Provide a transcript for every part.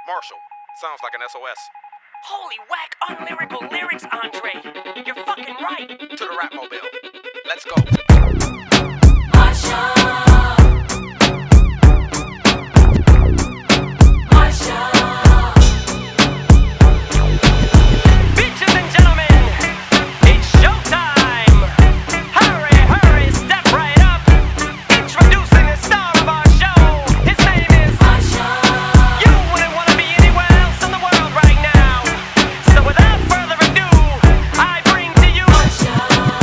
Marshall, sounds like an SOS. Holy whack, unlyrical lyrics, Andre. You're fucking right. To the rap mobile. Let's go. Bitches and gentlemen, it's showtime. Hurry, step right up. Introducing the star of our show. His name is Usher. You wouldn't want to be anywhere else in the world right now. So without further ado, I bring to you Usher.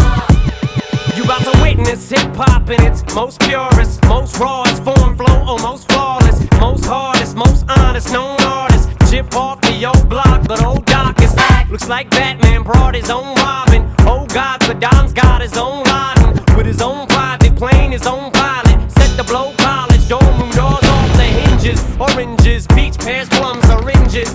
You about to witness hip-hop in its most purest, most rawest form, flow almost flawless, most hardest, most honest, known artist. Chip off the old block, but old Doc is back. Looks like Batman brought his own Robin. Oh God, Saddam's got his own Laden. With his own private plane, his own pilot. Set to blow college, dome room doors off the hinges. Oranges, peach, pears, plums, oranges.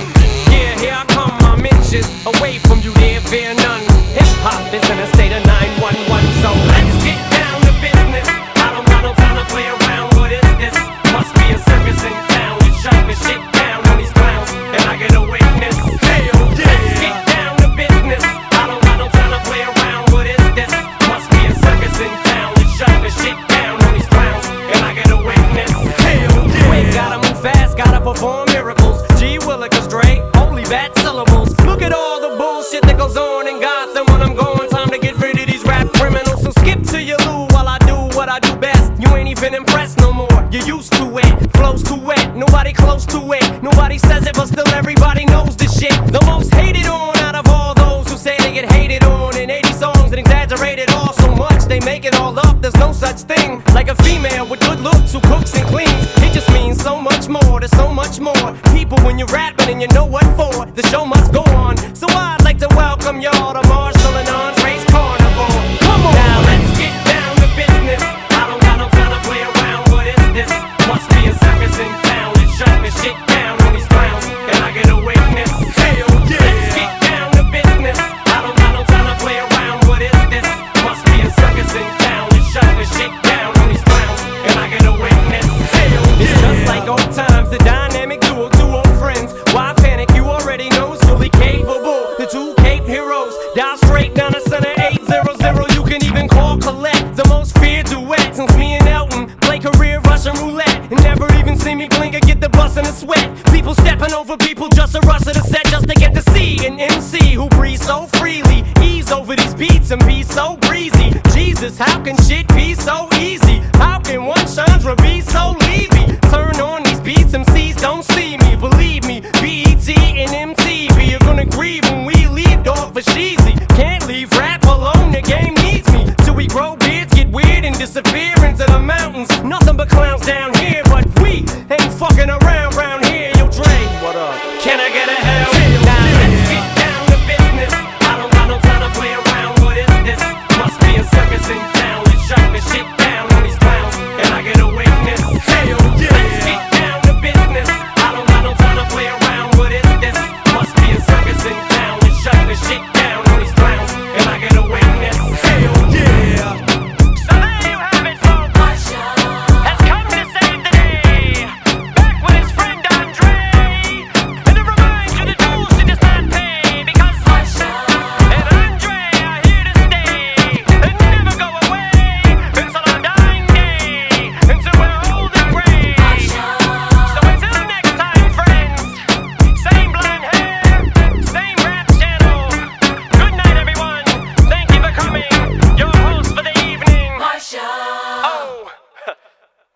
Yeah, here I come, I'm inches away from you, there fear none. Hip-hop is in a state of 911, so let's get down to business. I don't got no time to play around, what is this? Must be a circus in town, we shut this shit down on these clowns, and I get a witness. Hell yeah! Let's get down to business. I don't got no time to play around, what is this? Must be a circus in town, we shut this shit down on these clowns, and I get a witness. Hell yeah! We gotta move fast, gotta perform miracles. G Willikers, Dre, only bad syllables. Look at all the bullshit that goes on in Gotham when I'm going. Time to get rid of these rap criminals. So skip to your loo while I do what I do best. You ain't even impressed no more. You're used to it. Flows too wet. Nobody close to it. Nobody says it, but still everybody knows the shit. The most hated on out of all those who say they get hated on in 80 songs and exaggerated all so much they make it all up. There's no such thing like a female with good looks who cooks and cleans. It just means so much more. There's so much more people when you're rapping and you know what for. The show must go on. So I'd like to welcome y'all to Marshall and Andre's Carnival. Come on! Now let's get down to business. I don't got no time to play around. What is this? Must be a circus in town. Let's shut this shit down on these clowns, and I get a witness. Hell yeah! Let's get down to business. I don't got no time to play around. What is this? Must be a circus in town. Let's shut this shit down on these clowns, and I get a witness. Hell yeah! It's just like old times, the dynamic duo, two old friends. Why panic? You already know it's fully capable. The two Cape heroes, dial straight down the center 800. You can even call Colette, the most feared duet since me and Elton play career Russian roulette and never even see me blink or get the bus in a sweat. People stepping over people just to rush to the set just to get to see an MC who breathes so freely, ease over these beats and be so breezy. Jesus, how can shit be so easy? How can one Chandra be so Levy? Turn on these beats, MCs don't see me. Believe me, BET and MTV are gonna grieve when